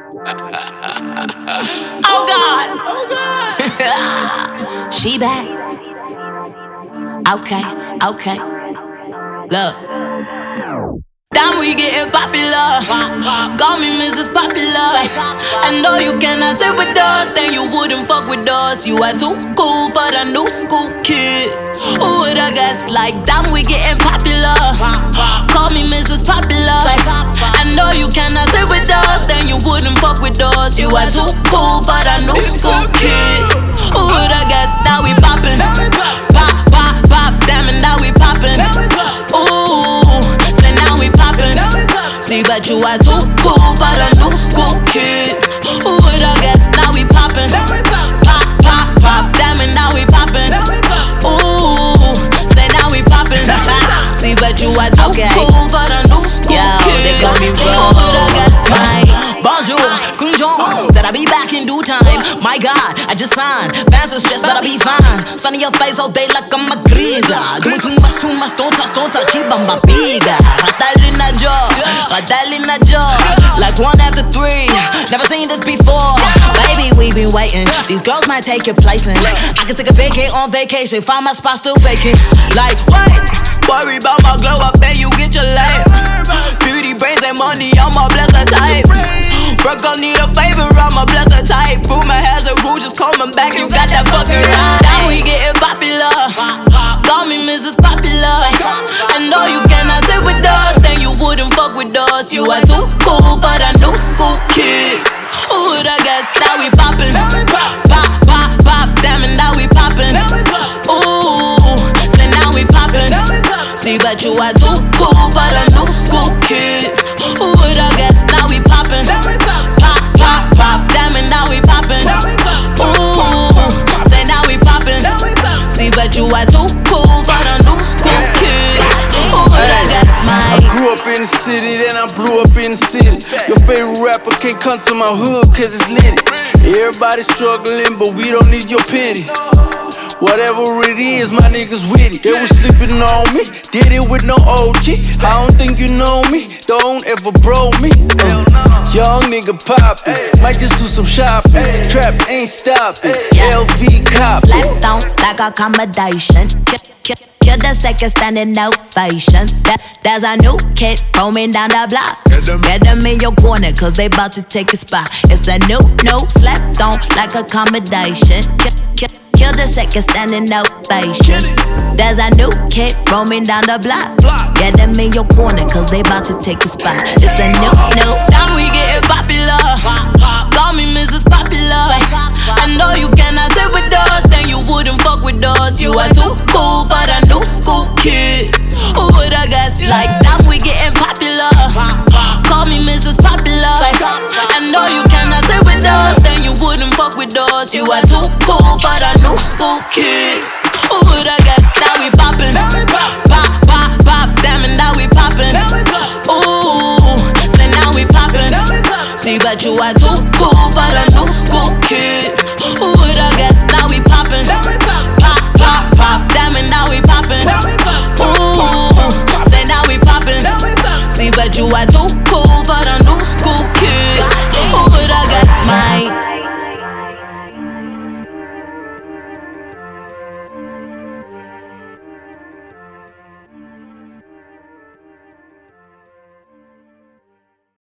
Oh God. Oh God. She back. Okay, okay. Look. Damn, we getting popular. Call me Mrs. Popular. I know you cannot sit with us, then you wouldn't fuck with us. You are too cool for the new school kid. Who would I guess? Like, damn, we getting popular. Call me Mrs. Popular. I know you cannot sit with us, then you wouldn't fuck with us. You are too cool for the new school kid. Who would I guess? Now we poppin'. Pop, pop, pop, damn it, now we poppin'. Ooh. We poppin'. See, but you are too cool for the new school kid. Who would I guess? Now we poppin'. Pop, pop, pop. Damn it, now we poppin'. Ooh, say now we poppin'. See, but you are too cool for the new school kid. They call me Who would I guess? Bonjour, Kunjon. Said I'll be back in due time. My God, I just signed. Fans are stressed, but I'll be fine. Sun in your face all day like I'm a grisa. Doing too much, don't touch, bamba biga. Hotel in a jaw, like 1 after 3. Never seen this before. Baby, we been waiting. These girls might take your place in. I can take a vacay on vacation. Find my spot still vacant. Like, wait, worry about my glow up and you get your life. Beauty, brains, and money, I'm a blessed type. Broke gon' need a favor, I'm a blessed type. Rumor has a rule, just coming back, you got that fucking right. Now we getting popular. Call me Mrs. Popular. I know you cannot sit with us, then you wouldn't fuck with us. You are too cool for the new school kid. Who would I guess? Now we poppin'. Pop, pop, pop, damn it, now we poppin'. Ooh, say now we poppin'. See, but you are too cool for the new school kid. Who would I guess? Now we poppin'. Pop, pop, pop, damn it, now we poppin'. Ooh, say now we poppin'. See, but you are too cool for the new school kid. Who would I guess? I grew up in the city, then I blew up in the city. Your favorite rapper can't come to my hood cause it's lit. Everybody struggling, but we don't need your pity. Whatever it is, my niggas with it. They was sleeping on me, did it with no OG. I don't think you know me, don't ever bro me. Young nigga poppin', might just do some shopping. Trap ain't stopping, LV copy. Slept on like accommodation. Kill the second standing ovations. There's a new kid roaming down the block. Get them in your corner cause they bout to take a spot. It's a new, slept on like accommodation. Kill the second standing ovation. There's a new kid roaming down the block. Get them in your corner cause they bout to take a spot. It's a new. Now we getting popular. Call me Mrs. Popular. I know you cannot sit with us, then you wouldn't fuck with us. You are too cool for the new school kid. Who would I guess? Like, damn, we getting popular. Call me Mrs. Popular. I know you cannot sit with us, then you wouldn't fuck with us. You are too cool for the new school kid. Who would I guess? Now we poppin'. Pop, pop, pop, damn it, now we poppin'. Ooh, say now we poppin'. See, but you are too cool for the new school kid. Who would I guess? Now we poppin'. Pop, pop, pop, damn it, now we poppin'. Ooh, say now we poppin'. See, but you are too cool for the